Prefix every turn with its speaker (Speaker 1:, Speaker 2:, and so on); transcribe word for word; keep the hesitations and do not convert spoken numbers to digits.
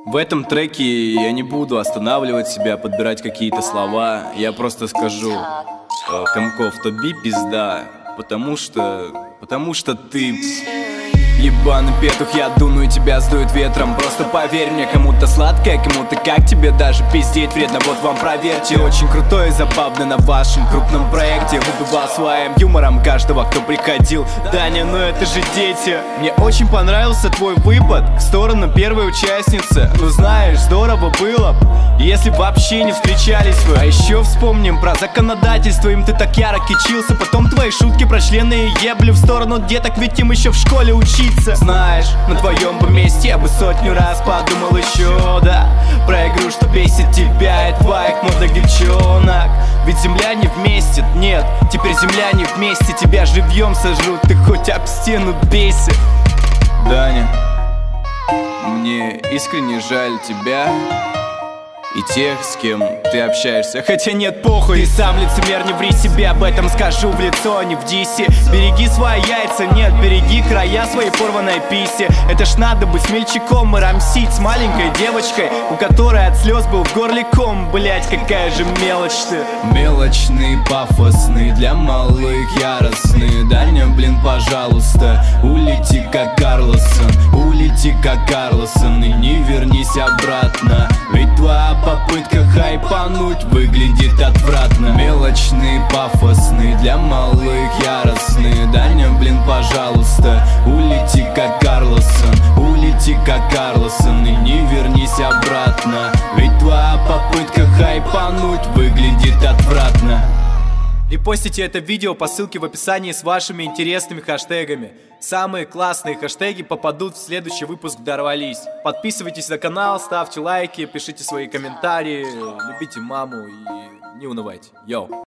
Speaker 1: В этом треке я не буду останавливать себя, подбирать какие-то слова. Я просто скажу: э, Комков, тоби пизда, потому что... Потому что ты... Ебаный петух, я дуну и тебя сдует ветром. Просто поверь мне, кому-то сладкое, кому-то как тебе даже пиздеть вредно. Вот вам проверьте. Очень крутой и забавный на вашем крупном проекте. Убивал своим юмором каждого, кто приходил. Даня, ну это же дети. Мне очень понравился твой выпад в сторону первой участницы. Ну знаешь, здорово было б, если вообще не встречались вы. А еще вспомним про законодательство, им ты так яро кичился. Потом твои шутки про члены и ебли в сторону деток, ведь им еще в школе учиться. Знаешь, на твоем бы месте я бы сотню раз подумал еще, да, про игру, что бесит тебя и твоих молодых девчонок. Ведь земля не вместе, нет, теперь земля не вместе. Тебя живьем сожрут, ты хоть об стену бейся. Даня, мне искренне жаль тебя и тех, с кем ты общаешься. Хотя нет, похуй, ты сам лицемер, не ври себе, об этом скажу в лицо, не в дисе. Береги свои яйца, нет, береги края своей порванной писи. Это ж надо быть смельчаком и рамсить с маленькой девочкой, у которой от слез был в горле ком. Блять, какая же мелочь ты. Мелочный, пафосный, для малых яростный. Даня, блин, пожалуйста, улети как Карлосон. Улети как Карлосон и не вернись обратно, ведь твоя попытка хайпануть выглядит отвратно. Мелочный, пафосный, для малых яростный. Даня, блин, пожалуйста, улети как Карлосон. Улети как Карлосон и не вернись обратно, ведь твоя попытка хайпануть выглядит отвратно. Репостите это видео по ссылке в описании с вашими интересными хэштегами. Самые классные хэштеги попадут в следующий выпуск «Дорвались». Подписывайтесь на канал, ставьте лайки, пишите свои комментарии, любите маму и не унывайте. Йоу!